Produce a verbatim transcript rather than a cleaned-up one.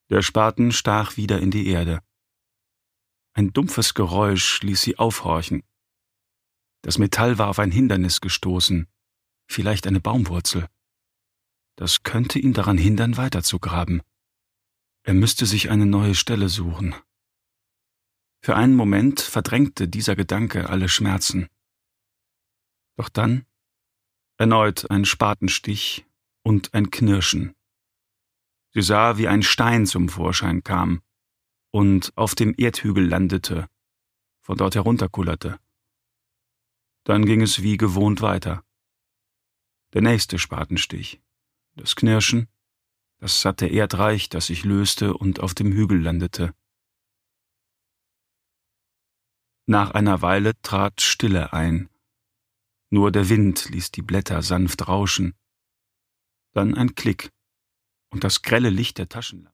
Der Spaten stach wieder in die Erde. Ein dumpfes Geräusch ließ sie aufhorchen. Das Metall war auf ein Hindernis gestoßen, vielleicht eine Baumwurzel. Das könnte ihn daran hindern, weiterzugraben. Er müsste sich eine neue Stelle suchen. Für einen Moment verdrängte dieser Gedanke alle Schmerzen. Doch dann erneut ein Spatenstich und ein Knirschen. Sie sah, wie ein Stein zum Vorschein kam und auf dem Erdhügel landete, von dort herunterkullerte. Dann ging es wie gewohnt weiter. Der nächste Spatenstich, das Knirschen, das satte Erdreich, das sich löste und auf dem Hügel landete. Nach einer Weile trat Stille ein. Nur der Wind ließ die Blätter sanft rauschen. Dann ein Klick und das grelle Licht der Taschenlampe.